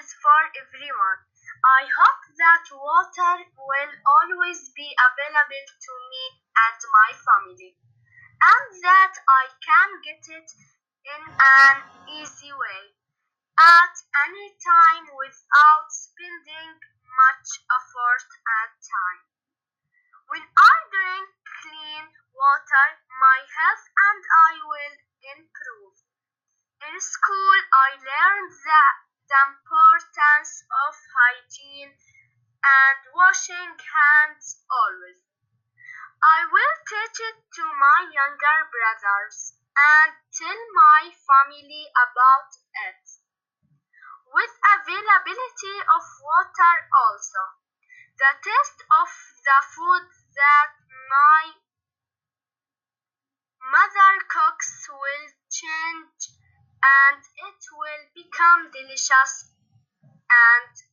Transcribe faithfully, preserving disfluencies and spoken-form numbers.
is for everyone. I hope that water will always be available to me and my family, and that I can get it in an easy way at any time without spending much effort and time. When I drink clean water, my health and I will improve. In school, I learned that the importance of hygiene and washing hands always. I will teach it to my younger brothers and tell my family about it. With availability of water also, the taste of the food that my mother cooks will change and it will become delicious and